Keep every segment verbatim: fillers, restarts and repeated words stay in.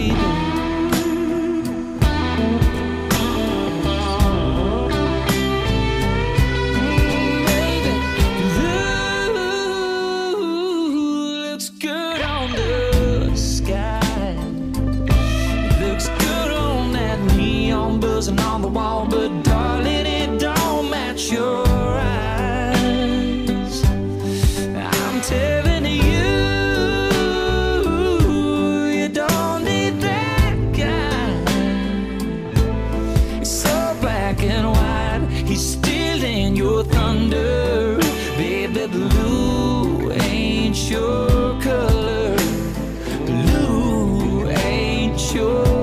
baby. And on the wall, but darling, it don't match your eyes. I'm telling you, you don't need that guy. It's so black and white, he's stealing your thunder. Baby, blue ain't your color. Blue ain't your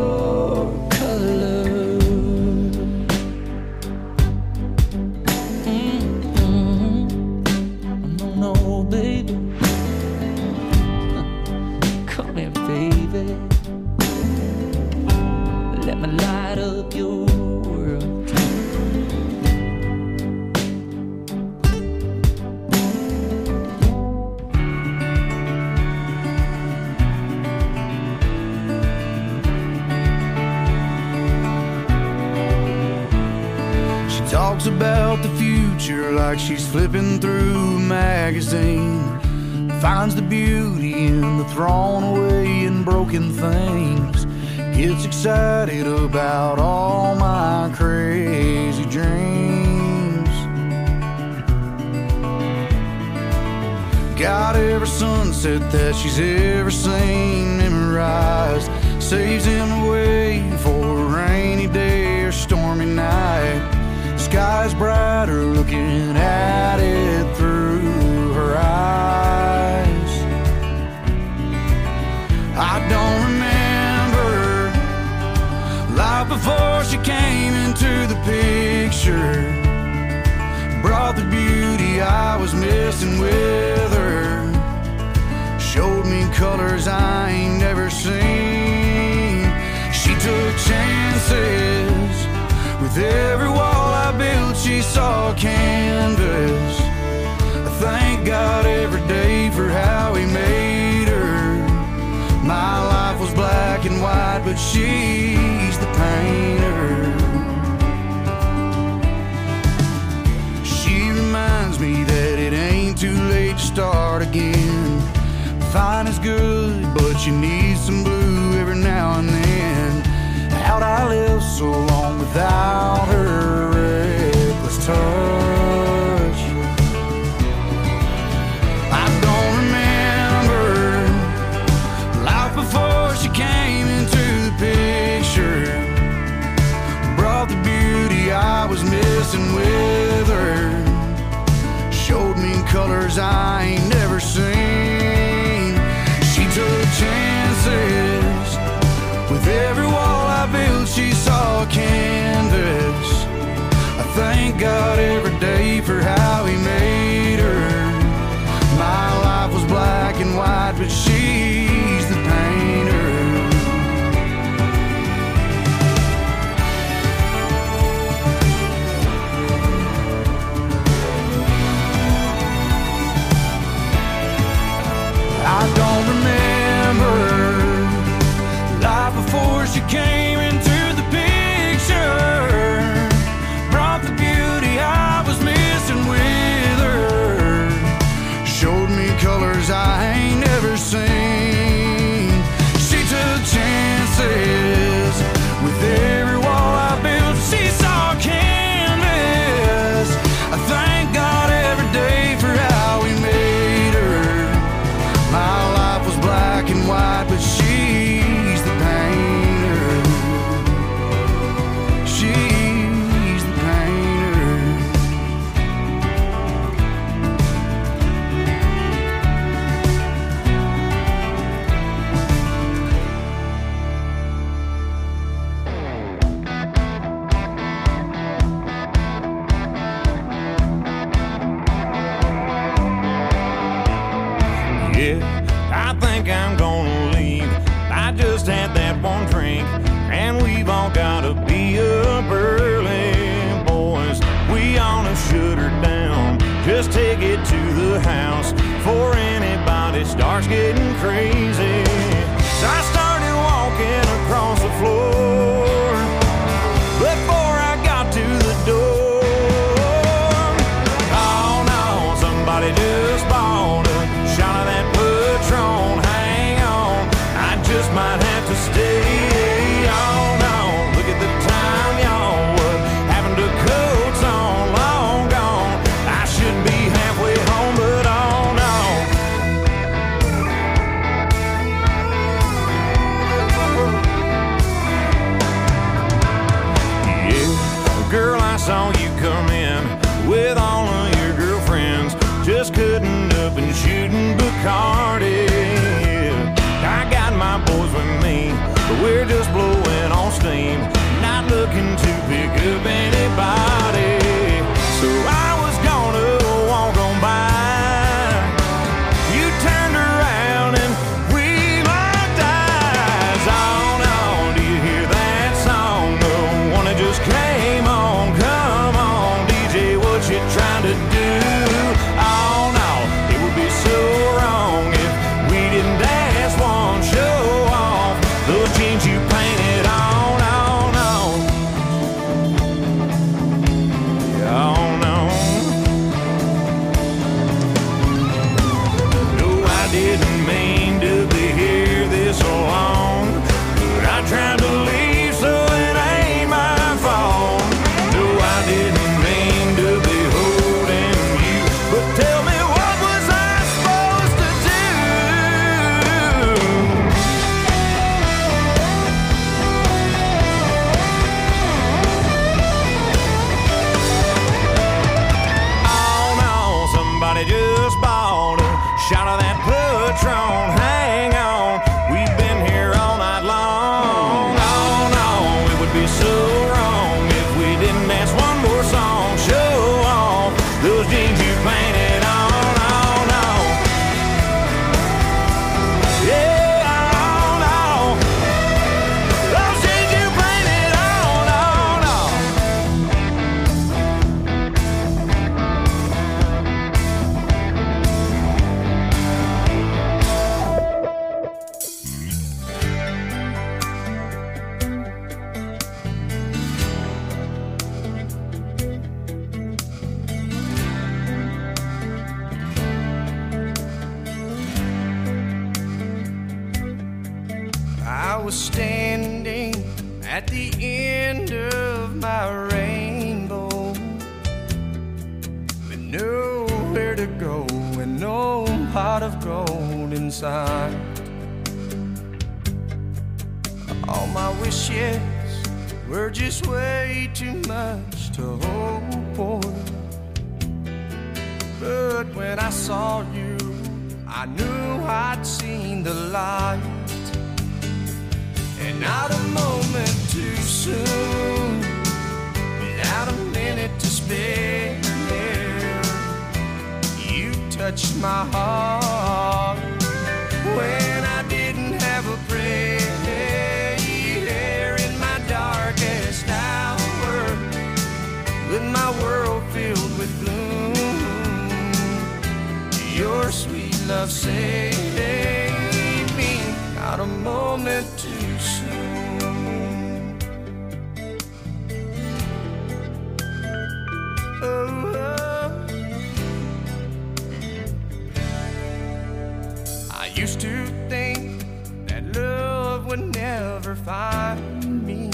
talks about the future like she's flipping through a magazine. Finds the beauty in the thrown away and broken things. Gets excited about all my crazy dreams. Got every sunset that she's ever seen memorized. Saves him away for a rainy day or stormy night. Sky's brighter looking at it through her eyes. I don't remember life before she came into the picture. Brought the beauty I was missing with her. Showed me colors I ain't never seen. She took chances. With every wall I built, she saw canvas. I thank God every day for how he made her. My life was black and white, but she's the painter. She reminds me that it ain't too late to start again. Fine is good, but you need some blue every now and then. How'd I live so long without her reckless touch? I don't remember life before she came into the picture. Brought the beauty I was missing with her. Showed me colors I ain't never seen. She took chances. With every wall I built, she saw canvas. I thank God every day for how he made her. My life was black and white, but she's the painter. I don't remember life before she came into the picture. Brought the beauty I was missing with her. Showed me colors I ain't never seen. She took chances. With every wall I built, she saw canvas. I thank God every day for how he made her. My life was black and white, but she's the painter. She's the painter. Yeah, I think I'm gonna leave. I just had that one drink, and we've all gotta be up early, boys. We ought to shut her down, just take it to the house before anybody starts getting crazy. So I started walking lame, not looking to pick up anybody. So I was gonna walk on by. You turned around and we locked eyes. On, on, do you hear that song? The one that just came on. Come on, D J, what you trying to do? Oh no, it would be so wrong if we didn't dance one, show off those jeans you painted on, on, on. Yeah, on, on. No, I didn't mean to be here this long, but I tried to leave, so it ain't my fault. No, I didn't mean to be holding you, but tell me, what was I supposed to do? Oh no, somebody just bought a shot of that Patron. Hang on, we've been here all night long. Oh no, it would be so wrong if we didn't dance one more song. Show off those jeans you painted on, on, on. Yeah, on, on. Those jeans you painted on, on, on. I was standing at the end of my rainbow, with nowhere to go and no pot of gold inside. All my wishes were just way too much to hope for, but when I saw you, I knew I'd seen the light. And not a moment too soon, without a minute to spare, you touched my heart when I didn't have a prayer. In my darkest hour, with my world filled with gloom, your sweet love saved me. Not a moment too soon. Oh, oh. I used to think that love would never find me,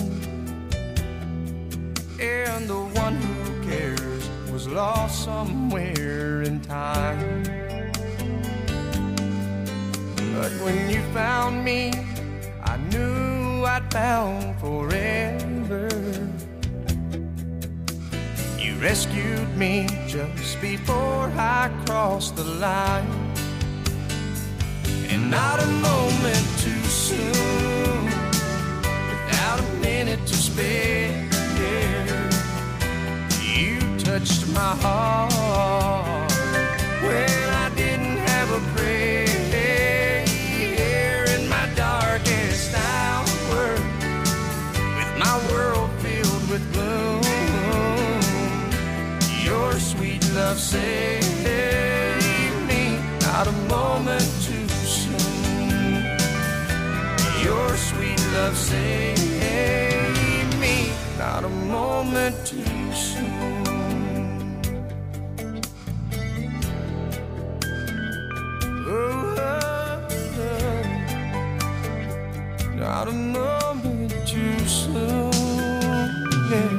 and the one who cares was lost somewhere in time. But when you found me, I knew I'd found forever. You rescued me just before I crossed the line, and not a moment too soon, without a minute to spare, you touched my heart when I didn't have a prayer. In my darkest hour, with my world filled with gloom, your sweet love saved me. Not a moment too soon, your sweet love saved me. Not a moment too soon. Oh, oh, oh. Not a moment too soon. Yeah.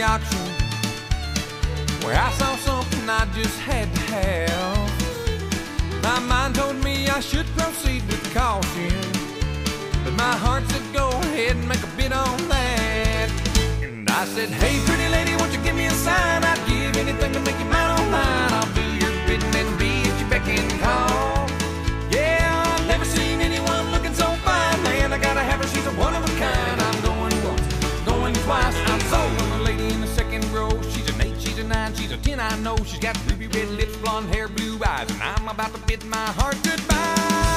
auction where I saw something I just had to have. My mind told me I should proceed with caution, but my heart said go ahead and make a bid on that. And I said, hey pretty lady, won't you give me a sign? I'd give anything to make you mine on mine. I'll do your bidding and be at your beck and call. Yeah, I've never seen anyone looking so fine. Man, I gotta have her, she's a one of a kind. I'm going once, going twice, I'm sold on the lady in the second row. She's an eight, she's a nine, she's a ten, I know. She's got ruby red lips, blonde hair, blue eyes, and I'm about to bid my heart goodbye.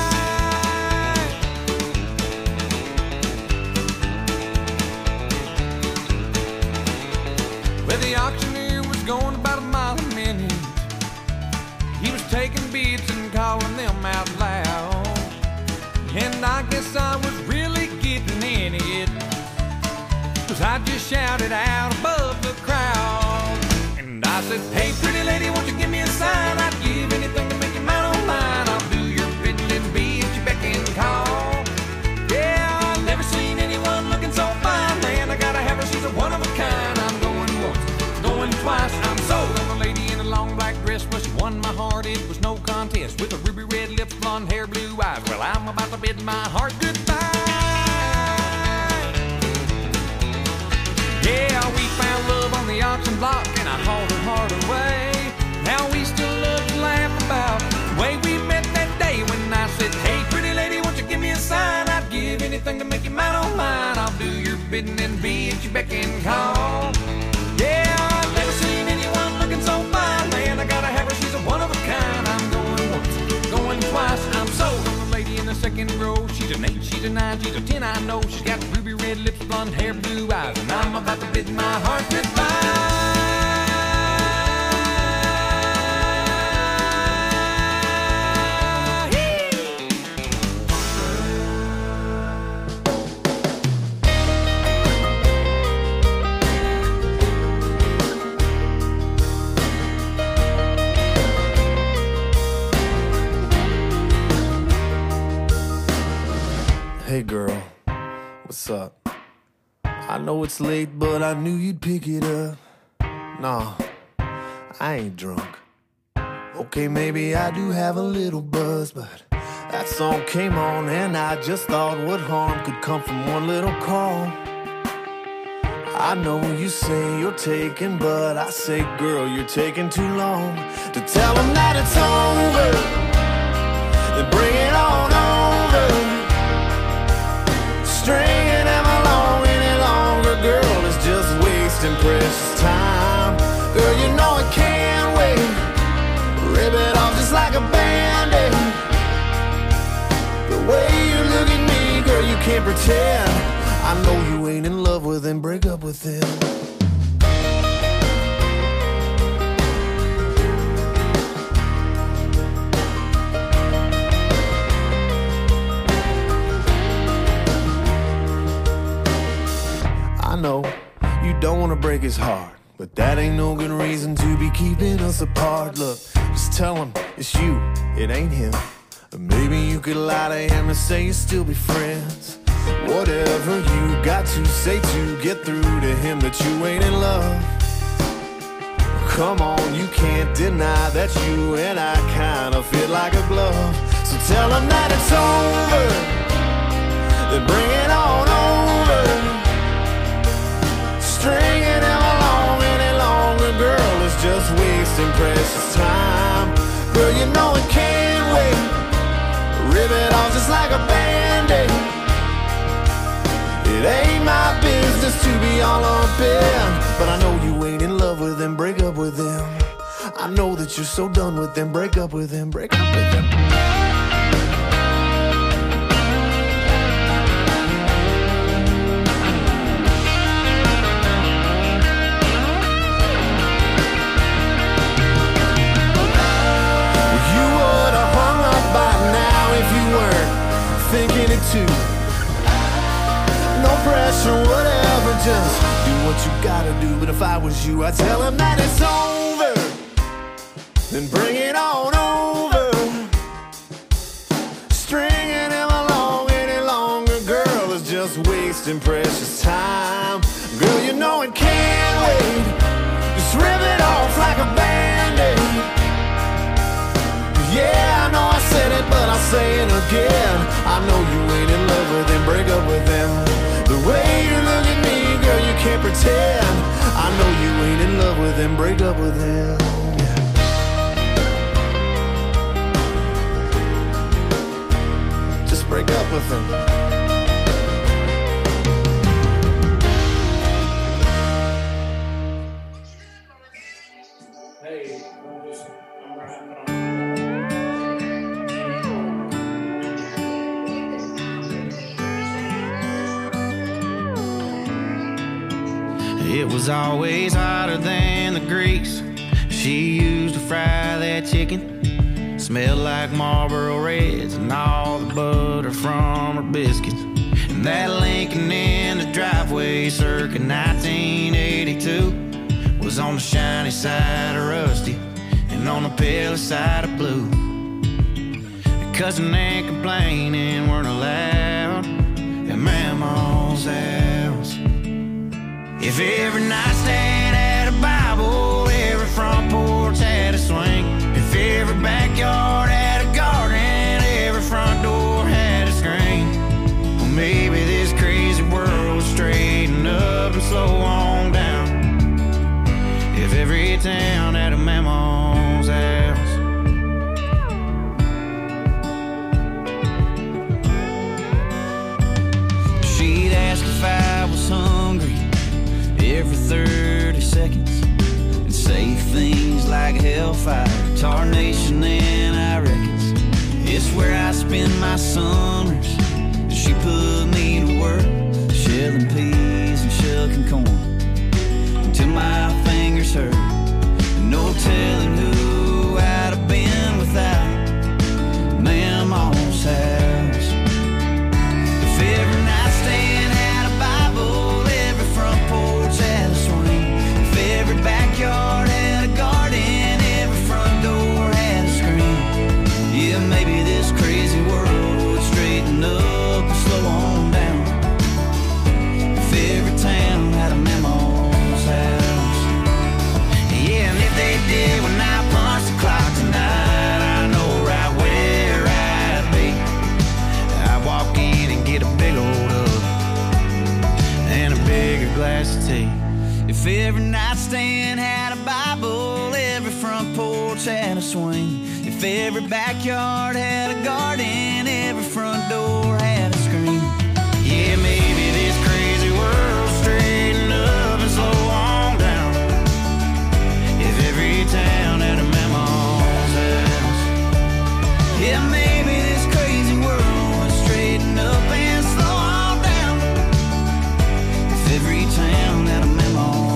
Well, the auctioneer was going about a mile a minute. He was taking bids and calling them out loud, and I guess I was really getting in it, 'cause I just shouted out above the crowd. And I said, hey pretty lady, won't you give me a sign? I'd give anything to make you mine on mine. I'll do your bidding and be at your beck and call. Yeah, I've never seen anyone looking so fine. Man, I gotta have her, she's a one of a kind. I'm going once, going twice, I'm sold on the lady in a long black dress. Well, she won my heart, it was no contest. With a ruby red lips, blonde hair, blue eyes. Well, I'm about to bid my heart goodbye. Yeah, we found love on the auction block, and I hauled her heart away. Now we still love to laugh about the way we met that day when I said, hey pretty lady, won't you give me a sign? I'd give anything to make you mine on mine. I'll do your bidding and be at your beck and call. Yeah, I've never seen anyone looking so fine. Man, I gotta have her, she's a one of a kind. I'm going once, going twice, I'm sold on the lady in the second row. She's an eight, she's a nine, she's a ten, I know. She's got ruby red lips, blonde hair, blue eyes, and I'm about to bid my heart goodbye. Hey girl, what's up? I know it's late, but I knew you'd pick it up. Nah, I ain't drunk. Okay, maybe I do have a little buzz, but that song came on and I just thought what harm could come from one little call. I know you say you're taking, but I say, girl, you're taking too long to tell them that it's over. Then bring it on over. Stringing them along any longer, girl, is just wasting precious time. Girl, you know it can't wait. Rip it off just like a band-aid. The way you look at me, girl, you can't pretend. I know you ain't in love with him, break up with him. I know you don't want to break his heart, but that ain't no good reason to be keeping us apart. Look, just tell him it's you, it ain't him. Or maybe you could lie to him and say you'll still be friends. Whatever you got to say to get through to him that you ain't in love. Come on, you can't deny that you and I kinda fit like a glove. So tell him that it's over, then bring it on over. Stringing him along any longer, girl, is just wasting precious time. Girl, you know it can't wait. Rip it off just like a band-aid. It ain't my business to be all up in, but I know you ain't in love with him, break up with him. I know that you're so done with him, break up with him, break up with him. You would have hung up by now if you weren't thinking it too. No pressure, whatever, just do what you gotta do. But if I was you, I'd tell him that it's over, then bring it on over. Stringing him along any longer, girl, is just wasting precious time. Girl, you know it can't wait. Band-Aid. Just rip it off like a Band-Aid. Yeah, I know I said it, but I'll say it again. I know you ain't in love with him, break up with him. The way you look at me, girl, you can't pretend. I know you ain't in love with him, break up with him. Just break up with him. It was always hotter than the grease she used to fry that chicken. Smelled like Marlboro Reds and all the butter from her biscuits. And that Lincoln in the driveway circa nineteen eighty-two was on the shiny side of rusty and on the pale side of blue. Cousin and complaining weren't allowed at Mama's house. If every nightstand had a Bible, every front porch had a swing. If every backyard had a garden, every front door had a screen. Well, maybe this crazy world would straighten up and slow on down if every town had a Mama's house. She'd ask if I was hungry every thirty seconds and say things like hellfire, tarnation, and I reckons it's where I spend my summers. She put me to work shelling peas and shucking corn until my fingers hurt. No telling who I'd have been without Mama's house. If every nightstand had a Bible, every front porch had a swing. If every backyard had a garden, every front door had a screen. Yeah, maybe this crazy world would straighten up and slow on down if every town had a Mama's house. Yeah, and if they did when I punched the clock tonight, I know right where I'd be. I'd walk in and get a big old hug and a bigger glass of tea. If every nightstand had a Bible, every front porch had a swing. If every backyard had a garden, every front door had a screen. Yeah, maybe this crazy world straighten up and slow on down if every town had a Mama's house. Yeah, maybe this crazy world would straighten up and slow on down if every town had a Mama's house.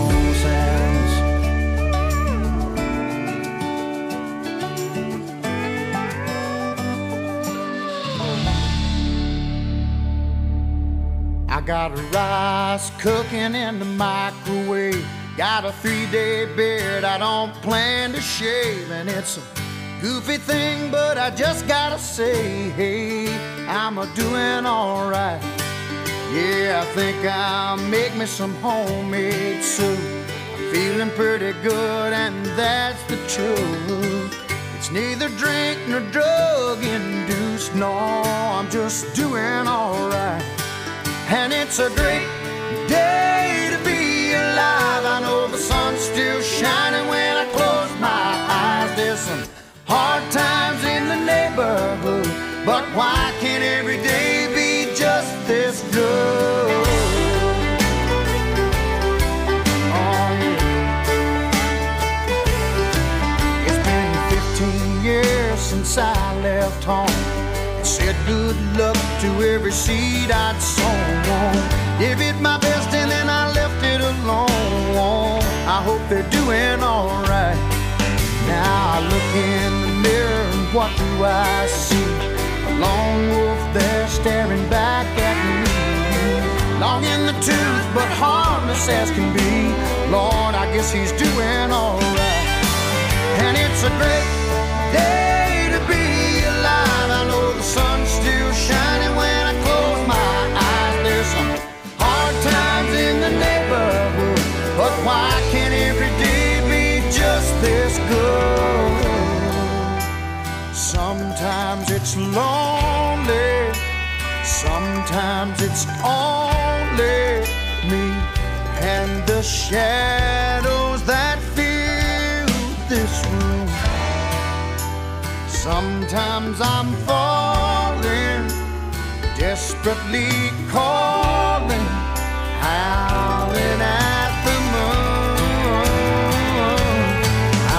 I got rice cooking in the microwave. Got a three-day beard I don't plan to shave. And it's a goofy thing, but I just gotta say, hey, I'm a doing alright. Yeah, I think I'll make me some homemade soup. I'm feeling pretty good, and that's the truth. It's neither drink nor drug induced. No, I'm just doing alright. And it's a great day to be alive. I know the sun's still shining when I close my eyes. There's some hard times in the neighborhood, but why can't every day be just this good? Oh yeah. It's been fifteen years since I left home. Said good luck to every seed I'd sown. Gave it my best and then I left it alone. I hope they're doing alright. Now I look in the mirror and what do I see? A lone wolf there staring back at me. Long in the tooth but harmless as can be. Lord, I guess he's doing alright. And it's a great day to be alive. I know the sun's still shining when I close my eyes. There's some hard times in the neighborhood, but why can't that's lonely. Sometimes it's only me and the shadows that fill this room. Sometimes I'm falling, desperately calling, howling at the moon. I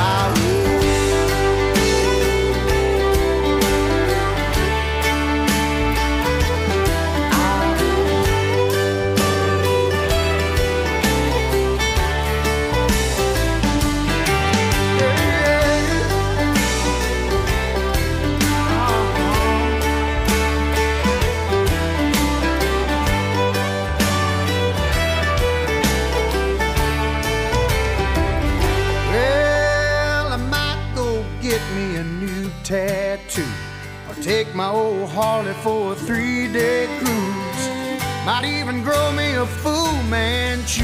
tattoo, or take my old Harley for a three-day cruise. Might even grow me a Fu Manchu.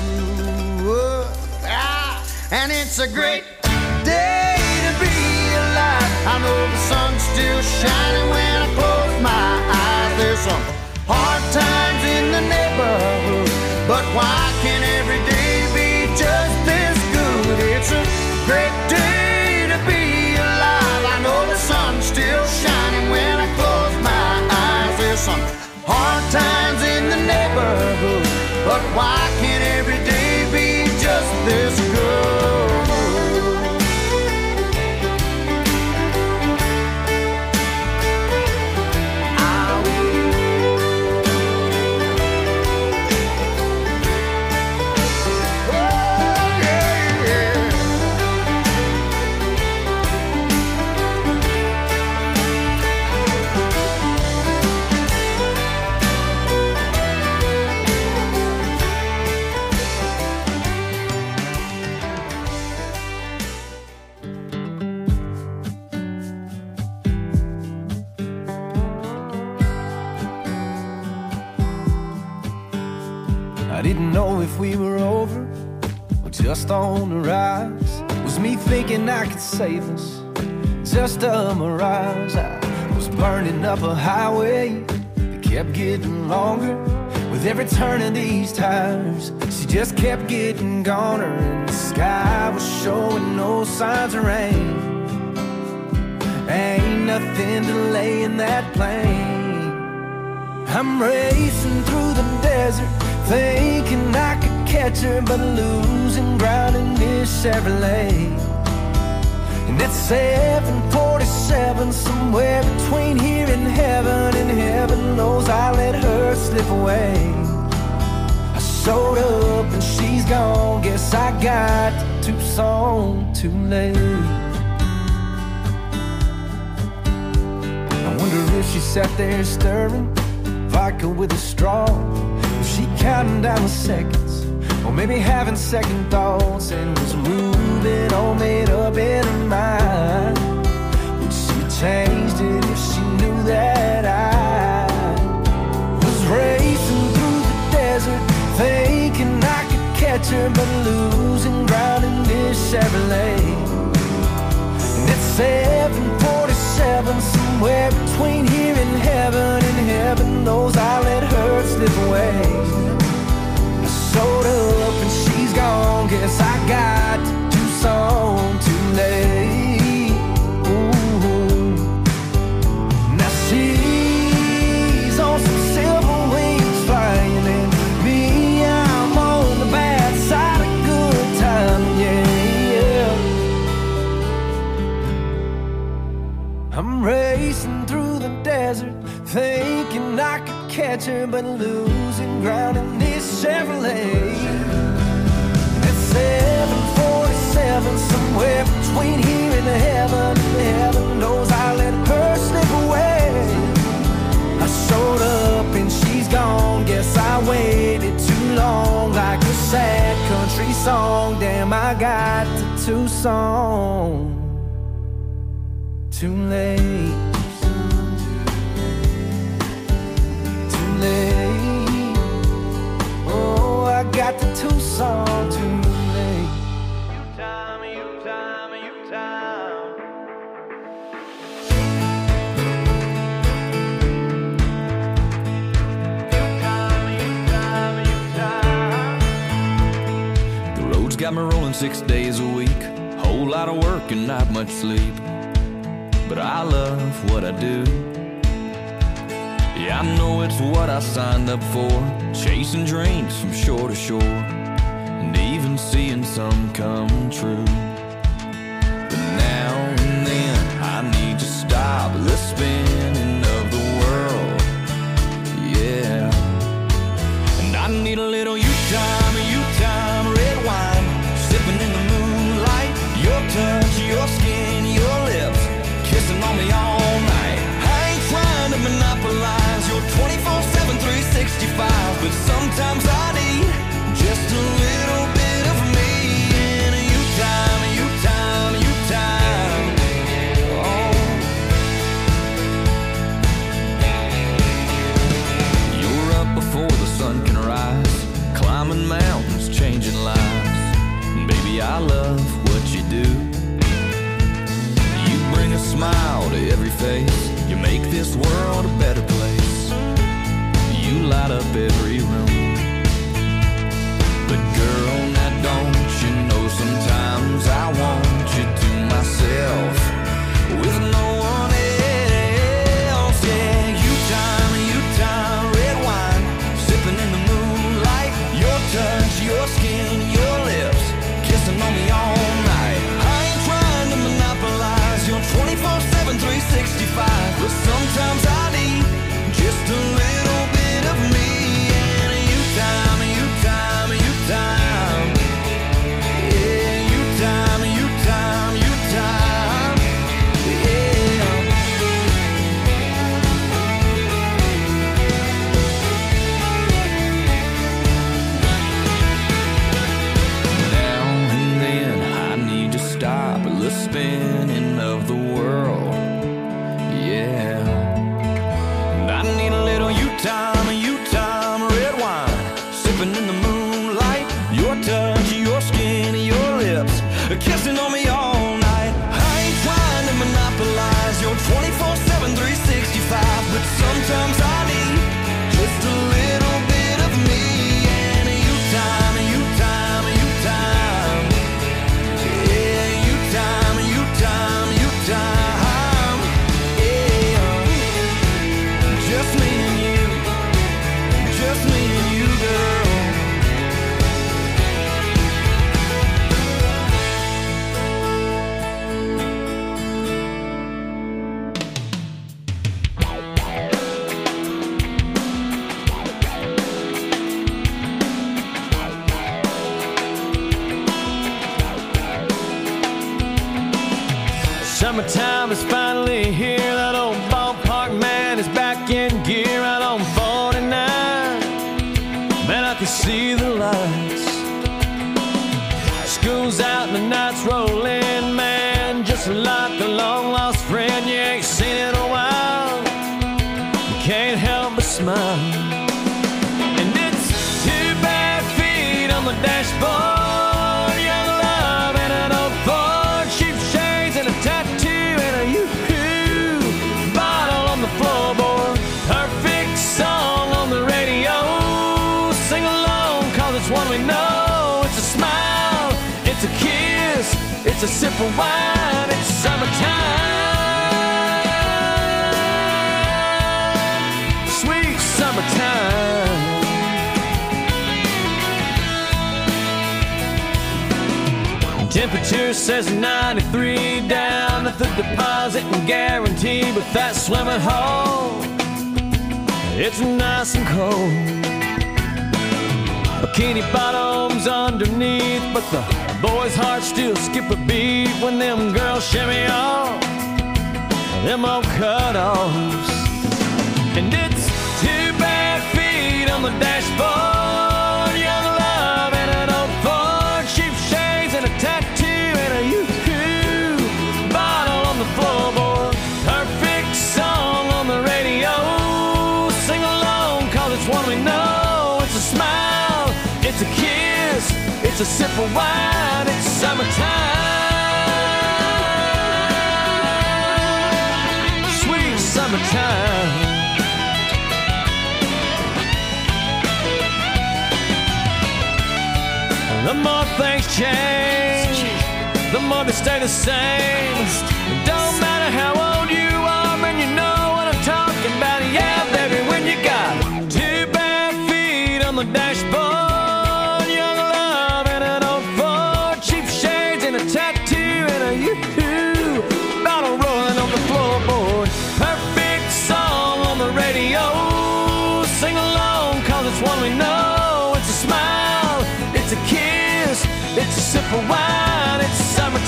Ah, and it's a great day to be alive. I know the sun's still shining when I close my eyes. There's some hard times in the neighborhood, but why can't every day be just this good? It's a great day to be alive. I know the sun's still shining when I close my eyes. There's some hard times in the neighborhood, but why can't every day be just this good? I didn't know if we were over or just on the rise. Was me thinking I could save us, just a mirage. I was burning up a highway that kept getting longer. With every turn of these tires, she just kept getting goner. And the sky was showing no signs of rain. Ain't nothing delaying that plane. I'm racing through the desert, thinking I could catch her, but losing ground in this Chevrolet. And at seven forty-seven, somewhere between here and heaven, and heaven knows I let her slip away. I showed up and she's gone, guess I got to Tucson too late. I wonder if she sat there stirring vodka with a straw, she counting down the seconds, or maybe having second thoughts, and was moving all made up in her mind. Would she changed it if she knew that I was racing through the desert, thinking I could catch her, but losing ground in this Chevrolet. And it's seven forty-seven, somewhere between here and heaven, and heaven knows I let her slip away. I showed up and she's gone, guess I got to Tucson too late. Ooh. Now she's on some silver wings flying, and me, I'm on the bad side of good time, yeah, yeah. I'm racing through the desert, thinking I could catch her, but losing ground in this Chevrolet. At seven forty-seven, somewhere between here and heaven, and heaven knows I let her slip away. I showed up and she's gone, guess I waited too long, like a sad country song. Damn, I got to Tucson too late. Oh, I got to Tucson too late. You time, you time, you time. got me rolling six days a week. Whole lot of work and not much sleep, but I love what I do. Yeah, I know it's what I signed up for, chasing dreams from shore to shore, and even seeing some come true. But now and then I need to stop the spinning of the world, yeah. And I need a little you time, you time, red wine, sipping in the moonlight, your touch, your skin, your lips, kissing on me all night. I ain't trying to monopolize your twenty-four seven, three sixty-five, but sometimes I need just a little bit of me and you time, you time, you time. Oh, you're up before the sun can rise, climbing mountains, changing lives. Baby, I love what you do. You bring a smile to every face, you make this world a better place. You light up every room. But girl, now don't you know sometimes I want you to myself with no one else. Yeah, you time, you time, red wine, sipping in the moonlight, your touch, your skin, your lips, kissing on me all night. I ain't trying to monopolize your twenty-four seven, three sixty-five, but sometimes I need just a little bit of me and you time, you time, you time. Yeah, you time, you time, you time. Yeah. Now and then I need to stop the spinning of the world, yeah. And I need a little you time, you time, red wine, sipping in the moonlight, your touch, your skin, your lips, kissing on me all night. I ain't trying to monopolize your twenty-four seven, three sixty-five, but sometimes I need just a little bit of me and you time, you time, you time. Yeah, you time, you time, you time. Yeah, just me and you, just me and you, girl. Summertime is finally here. That old ballpark man is back in gear out on forty-nine. Man, I can see the lights. School's out and the night's rolling, man. Just like a long lost friend you ain't seen in a while. You can't help but smile. And it's two bare feet on the dashboard. Young love and an old Ford, sheepshades and a tattoo and a yoo-hoo bottle on the floorboard. Perfect song on the radio. Sing along, cause it's one we know. It's a smile, it's a kiss, it's a sip of wine. It's summertime, sweet summertime. Temperature says ninety-three down at the deposit and guarantee, but that swimming hole, it's nice and cold. Bikini bottoms underneath, but the boys' hearts still skip a beat when them girls shimmy off them old cut-offs. And it's two bare feet on the dashboard, young love and an old Ford, sheepshades and a tattoo and a yoo-hoo bottle on the floorboard. Perfect song on the radio. Sing along, cause it's one we know. It's a smile, it's a kiss, it's a sip of wine. It's summertime, sweet summertime. The more things change, the more they stay the same. It don't matter how old you are, and you know what I'm talking about. Yeah, baby, when you got two bare feet on the dashboard, young love and an old Ford, cheap shades and a tattoo and a yoo-hoo, bottle rolling on the floorboard. Perfect song on the radio, sing along 'cause it's one we know. It's a smile, it's a kiss, it's a sip of wine, it's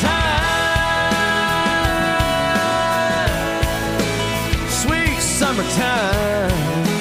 summertime, sweet summertime.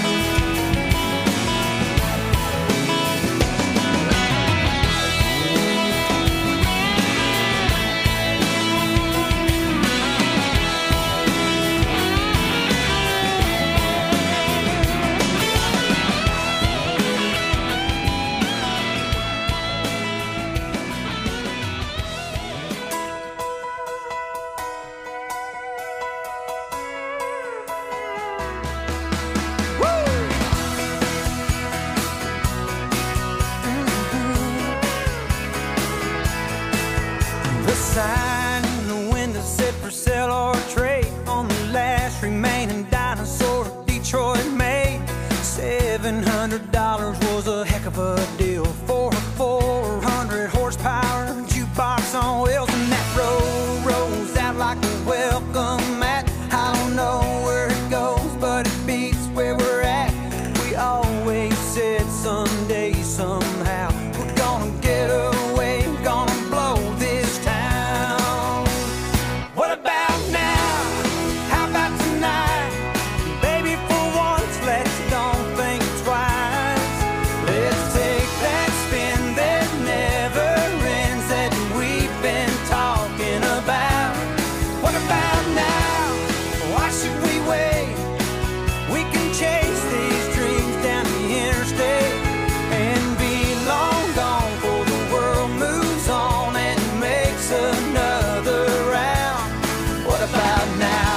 seven hundred dollars was a heck of a deal for a four hundred horsepower jukebox on wheels, and that road rolls out like a welcome mat. I don't know where it goes, but it beats where we're at. We always said someday, somehow, we're gonna get away, gonna blow this town. What about now? How about tonight? Baby, for once, let's don't think twice. Let's take that spin that never ends that we've been talking about. What about now? Why should we wait? We can chase these dreams down the interstate and be long gone before the world moves on and makes another round. What about now?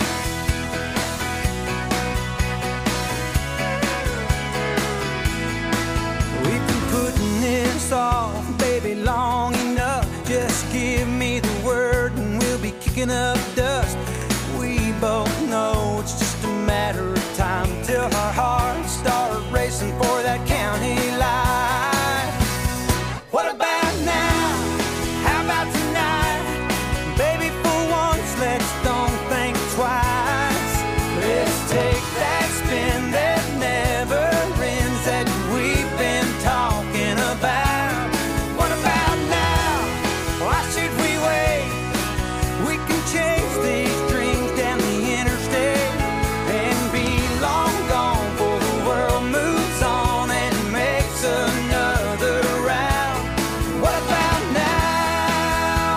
We've been putting this off, baby, long enough. Just give me the word and we'll be kicking up dust. We both know it's just a matter of time till our hearts start racing for that county line. What about now? How about tonight? Baby, for once, let's don't think twice. Let's take that spin that never ends that we've been talking about. What about now? Why should we wait? We can chase these dreams down the interstate and be long gone before the world moves on and makes another round. What about now?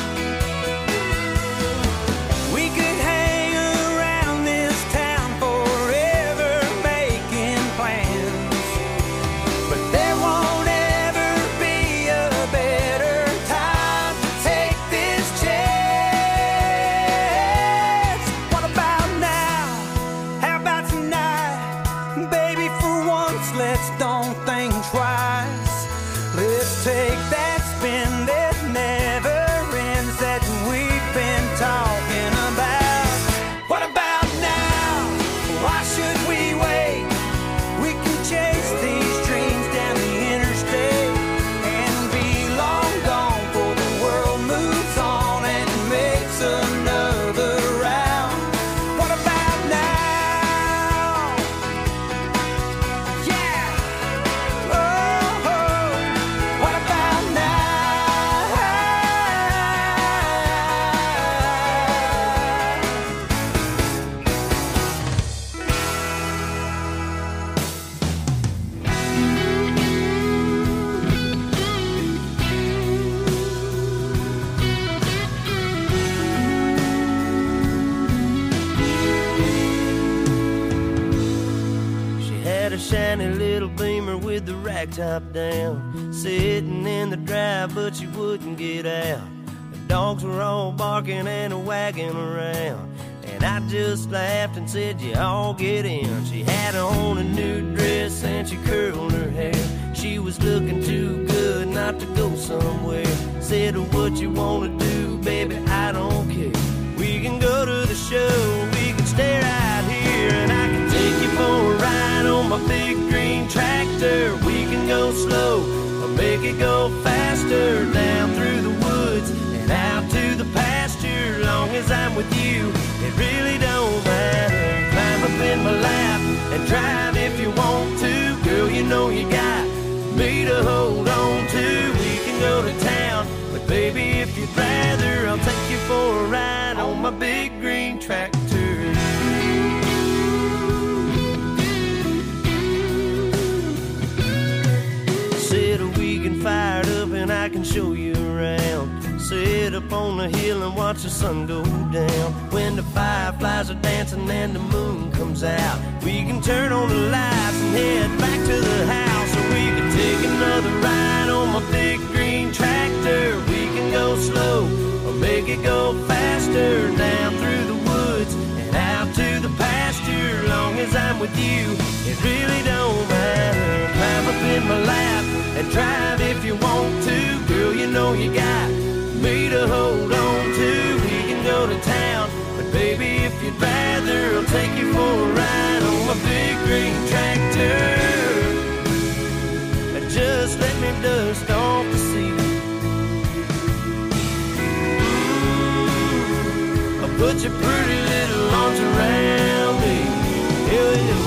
We could hang around this town forever making plans, but there won't ever be a better time to take this chance. What about now? How about tonight? Baby, for once, let's don't think twice. Let's take that spin that never ends that we've been talking about. What about now? Why should we wait? We can chase these dreams down the interstate and be long gone before the world moves on and makes another round. What about now? Yeah. Oh, oh. What about now? She had a shiny little Beamer with the rack top down, sitting in the drive, but she wouldn't get out. The dogs were all barking and a wagging around, and I just laughed and said, "You all get in." She had on a new dress and she curled her hair. She was looking too good not to go my big green tractor. We can go slow or make it go faster, down through the woods and out to the pasture. Long as I'm with you, it really don't matter. Climb up in my lap and drive if you want to. Girl, you know you got me to hold on to. We can go to town, but baby, if you'd rather, I'll take you for a ride on my big green tractor. Sit a weekend fired up and I can show you around. Sit up on the hill and watch the sun go down. When the fireflies are dancing and the moon comes out, we can turn on the lights and head back to the house. Or we can take another ride on my big green tractor. We can go slow or make it go faster, down through the woods and out to the pasture. Long as I'm with you, it really don't matter. Climb up in my lap and drive if you want to. Girl, you know you got me to hold on to. We can go to town, but baby, if you'd rather, I'll take you for a ride on my big green tractor. And just let me dust off the seat. I'll put your pretty little arms around me. Yeah, yeah.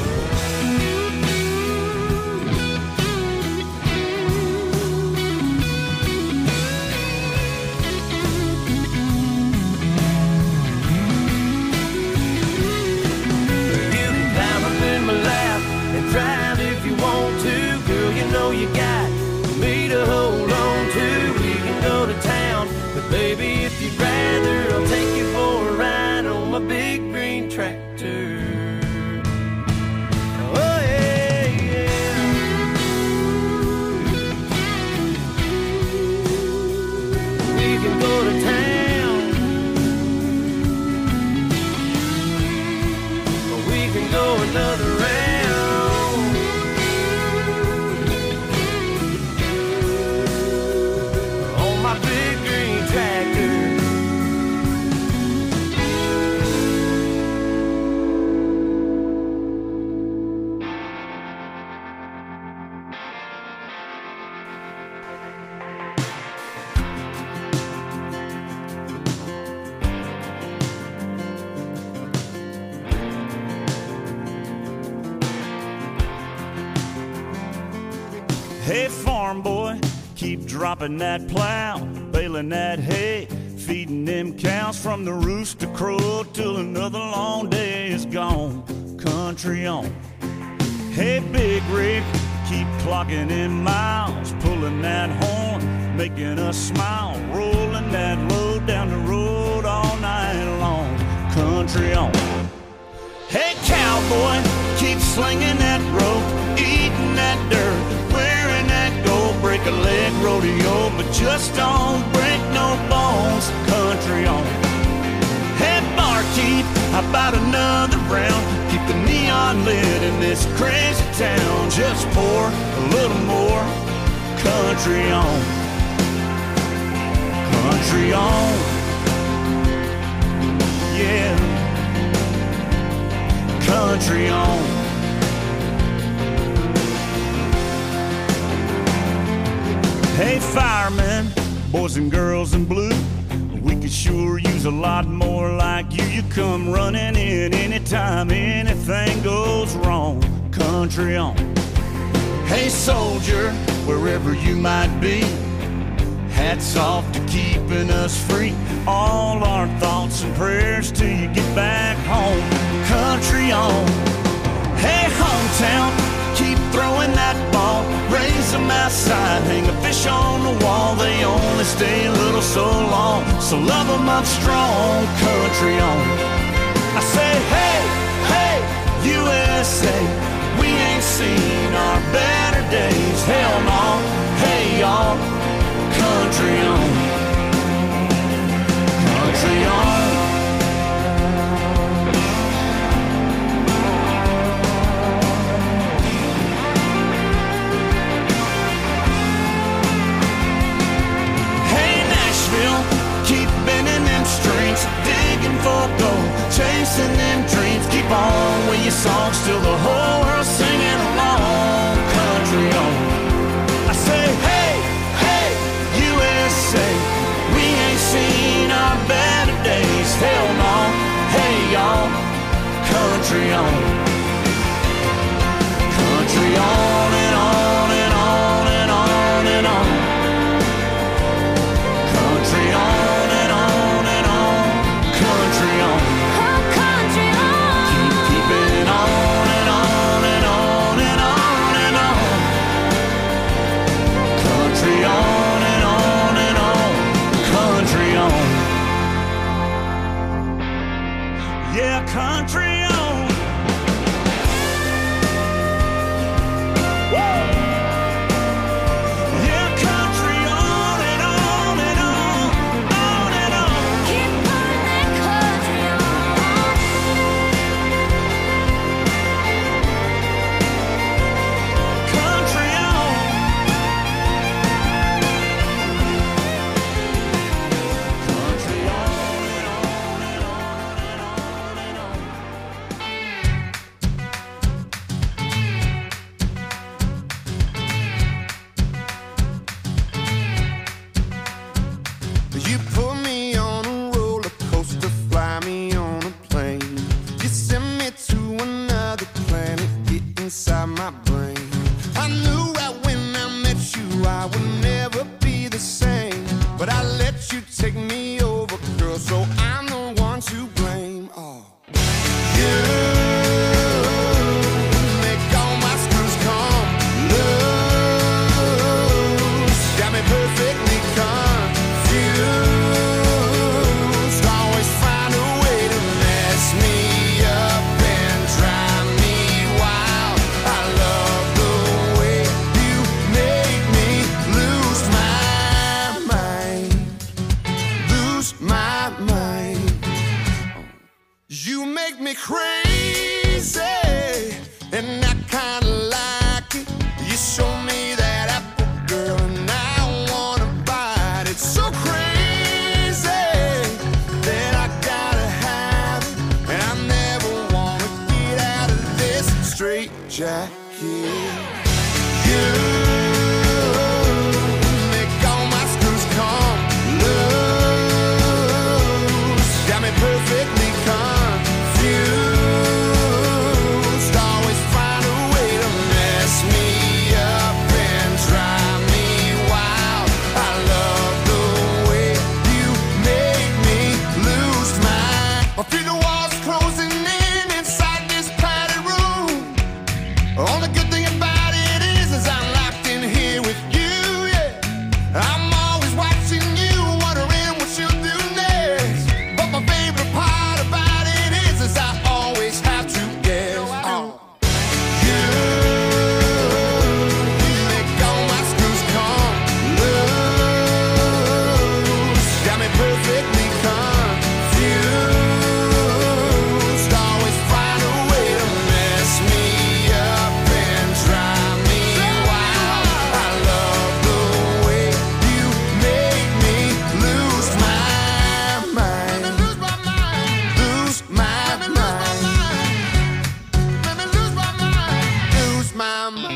Drive if you want to, girl, you know you got me to hold on to. We can go to town, but baby, if you'd rather, I'll take you for a ride on my big green tractor. Oh yeah, yeah. We can go to town, or we can go another round. Hey, farm boy, keep dropping that plow, baling that hay, feeding them cows from the rooster crow till another long day is gone. Country on. Hey, big rig, keep clocking in miles, pulling that horn, making us smile, rolling that load down the road all night long. Country on. Hey, cowboy, keep slinging that rope, eating that dirt, wearing that gold, break a leg rodeo, but just don't break no bones. Country on. Hey, barkeep, how about another round? Keep the neon lit in this crazy town. Just pour a little more. Country on. Country on. Yeah. Country on. Hey, firemen, boys and girls in blue, we could sure use a lot more like you. You come running in anytime anything goes wrong. Country on. Hey, soldier, wherever you might be, hats off to keeping us free. All our thoughts and prayers till you get back home. Country on. Hey, hometown, keep throwing that ball, raise them outside, hang a fish on the wall. They only stay a little so long, so love them up strong. Country on. I say, hey, hey, U S A, we ain't seen our better days. Hell no, hey y'all, country on. Country on. Keep bending them strings, digging for gold, chasing them dreams. Keep on with your songs till the whole world's singing. inside my brain. I knew right when I met you I would never be the same, but I let you take me over, girl, so I'm the one to blame. Oh, you make all my screws come loose, got me perfectly confused, always find a way to mess me up and drive me wild. I love the way you make me lose my mind, lose my mind. You make me crazy, and I kinda like it. You show me that apple, girl, and I wanna bite it. So crazy that I gotta have it, and I never wanna get out of this straight jacket. You make all my screws come loose, got me perfectly confused, always find a way to mess me up and drive me wild. I love the way you make me lose my. I feel the walls closing in inside this padded room. Only good thing about it is, is I'm locked in here with you, yeah. I'm always watching you, wondering what you'll do next. But my favorite part about it is, is I always have to guess. Oh. You make all my screws come loose, got me perfectly confused, always find a way to mess me up and drive me wild. I love the way you make me lose my mind, lose my mind, lose my mind, lose my mind, lose my mind.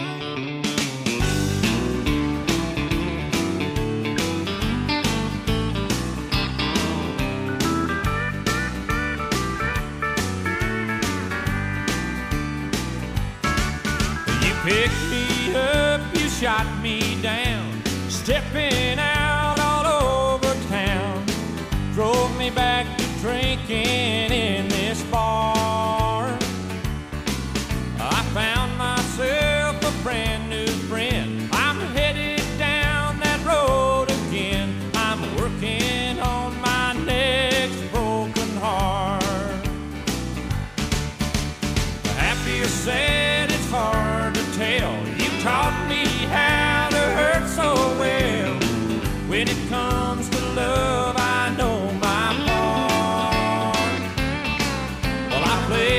You picked me up, you shot me down, stepping out all over town. Drove me back to drinking in this bar. I found myself a brand new friend. I'm headed down that road again. I'm working on my next broken heart. Happy or sad, it's hard to tell. You taught me how to hurt so well. When it comes to love, I know my part. Well, I play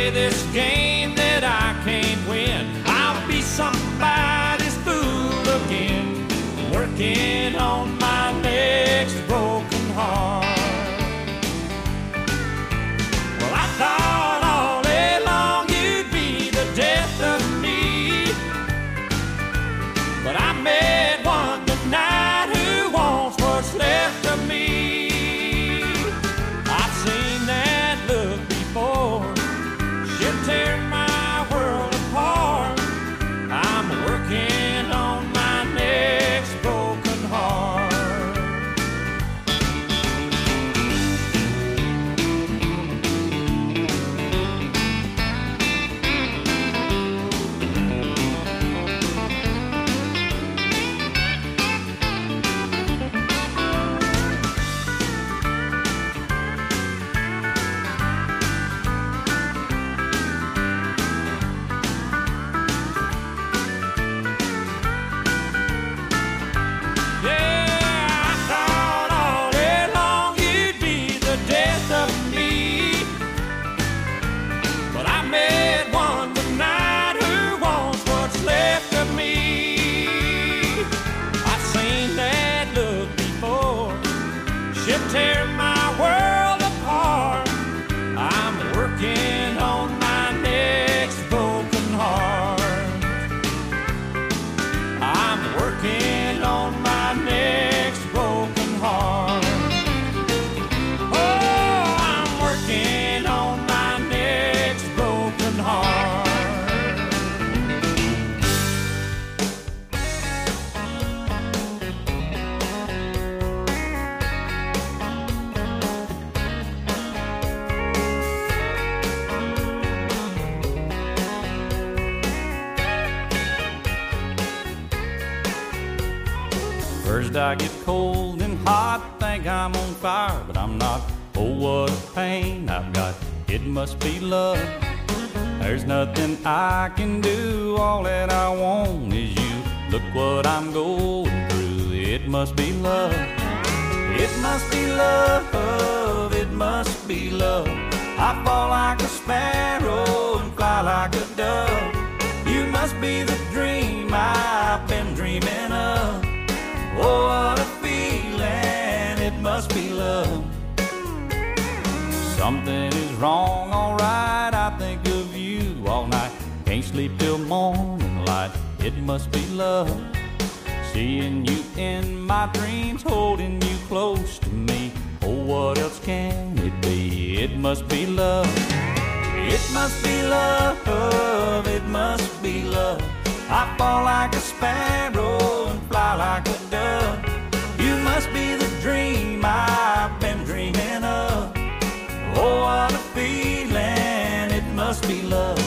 First I get cold and hot, think I'm on fire, but I'm not. Oh, what a pain I've got, it must be love. There's nothing I can do, all that I want is you. Look what I'm going through, it must be love. It must be love, it must be love. I fall like a sparrow and fly like a dove. You must be the dream I've been dreaming of. Oh, what a feeling, it must be love. Something is wrong, alright, I think of you all night. Can't sleep till morning light, it must be love. Seeing you in my dreams, holding you close to me. Oh, what else can it be? It must be love. It must be love, it must be love. I fall like a sparrow and fly like a dove. You must be the dream I've been dreaming of. Oh, what a feeling, it must be love.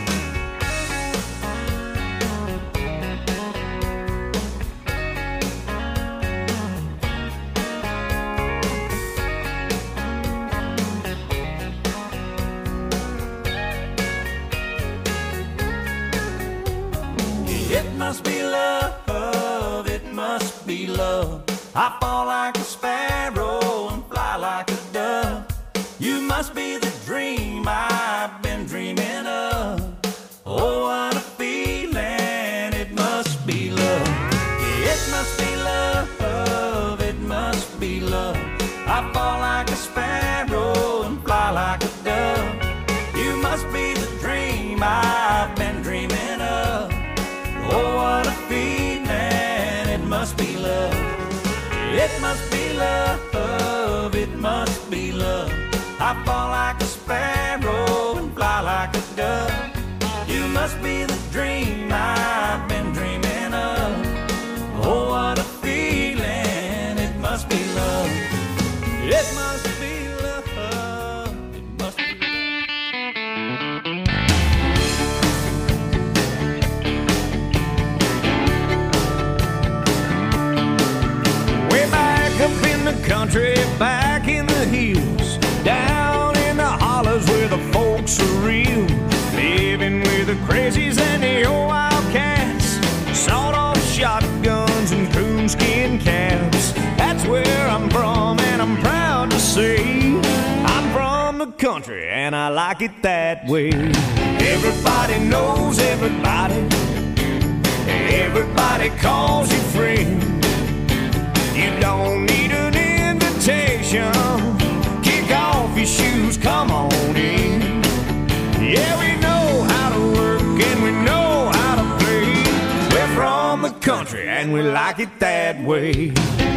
It must be love, it must be love. I fall like a sparrow and fly like a dove. You must be the dream I've been dreaming of. Oh, what a feeling, it must be love. It must be love, it must be love. I fall like a sparrow and fly like a dove. You must be the dream I've been dreaming of. Oh, what a feeling, it must be love. It must be love, it must be love. I fall like a sparrow and fly like a dove. You must be the dream I've been dreaming of. Oh, what a feeling, it must be love. It must be love, it must be Way back up in the country, back in the hills, down in the hollers where the folks are real, living with the crazies and the old wildcats, sawed-off shotguns and coonskin caps. That's where I'm from, and I'm proud to say I'm from the country, and I like it that way. Everybody knows everybody, everybody calls you friend. You don't need an invitation, kick off your shoes, come on in. Yeah, we know how to work and we know how to play. We're from the country and we like it that way.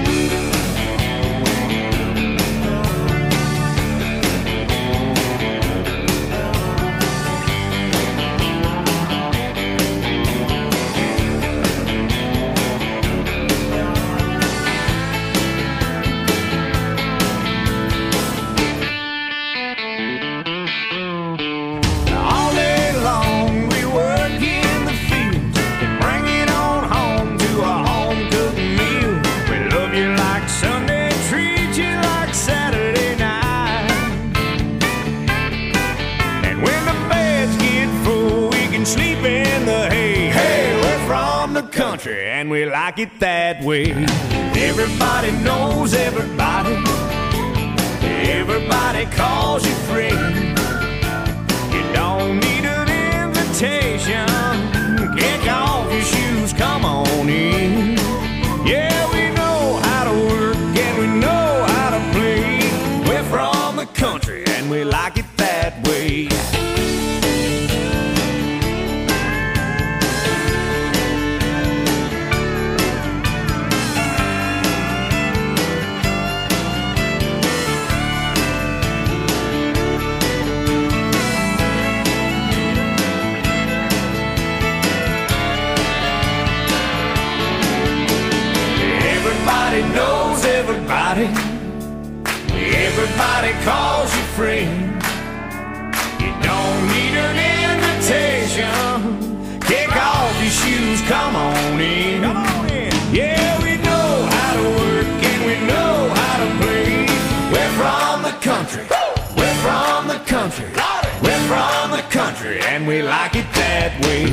And we like it that way. Everybody knows everybody, everybody calls you friend. You don't need an invitation, kick off your shoes, come on in. Yeah, we know how to work and we know how to play. We're from the country and we like it that way. Knows everybody, everybody calls you friend. You don't need an invitation, kick off your shoes, come on in. Come on in. Yeah, we know how and we like it that way.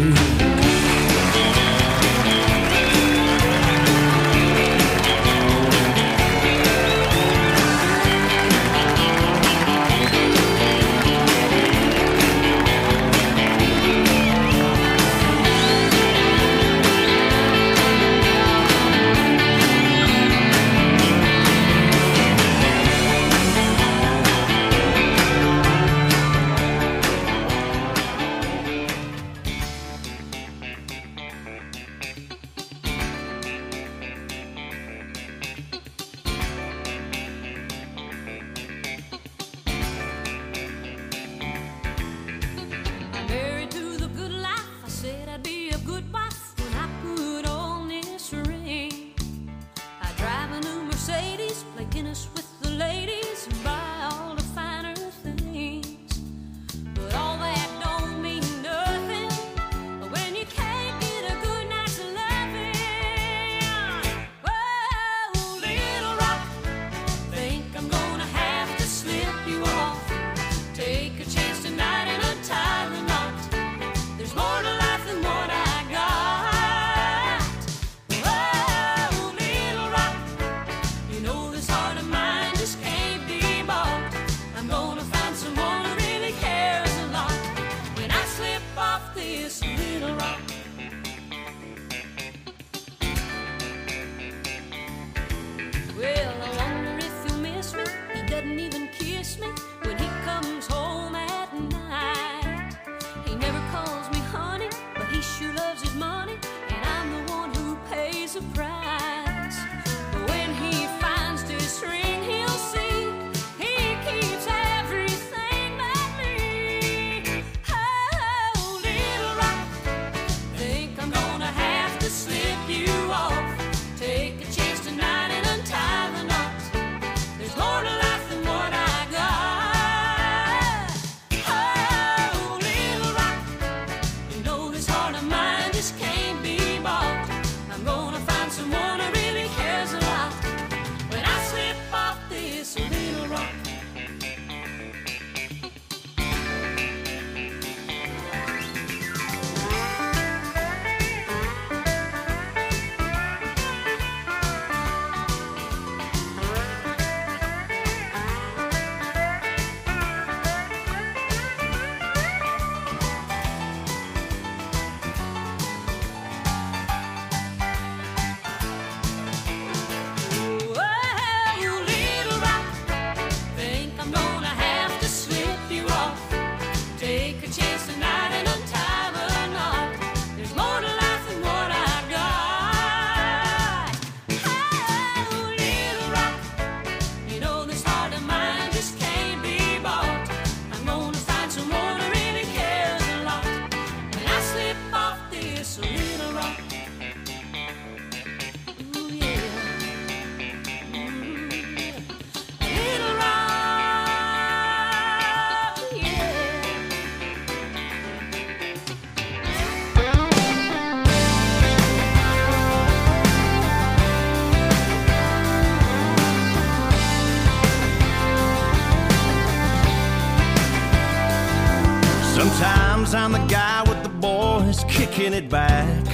Sometimes I'm the guy with the boys kicking it back,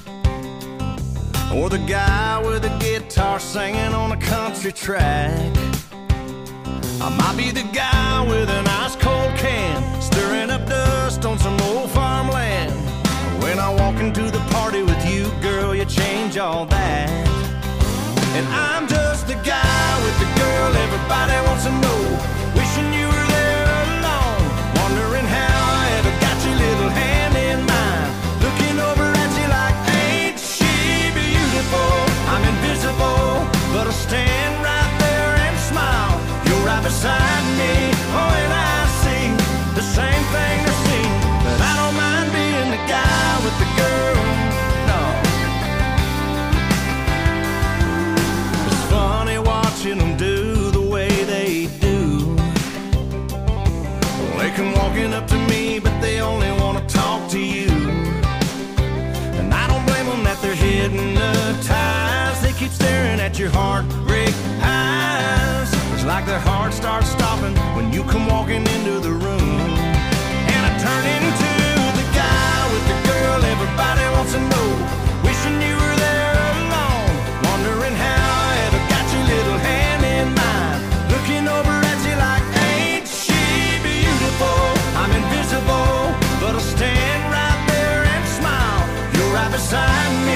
or the guy with a guitar singing on a country track. I might be the guy with an ice cold can stirring up dust on some old farmland. When I walk into the party with you, girl, you change all that. And I'm just the guy with the girl everybody wants to know, wishing you were there alone, wondering how I ever got your little hand in mine, looking over at you like, ain't she beautiful? I'm invisible, but I stand right there and smile. You're right beside me, oh, and I see the same thing they see, but I don't mind being the guy with the girl, no. It's funny watching them do the way they do. They come walking up to me, but they only want to talk to you. And I don't blame them that they're hypnotized. They keep staring at your heartbreak eyes. It's like their heart starts stopping when you come walking into the room. And I turn into everybody wants to know. Wishing you were there alone, wondering how I ever got your little hand in mine. Looking over at you like, ain't she beautiful? I'm invisible, but I'll stand right there and smile. You're right beside me.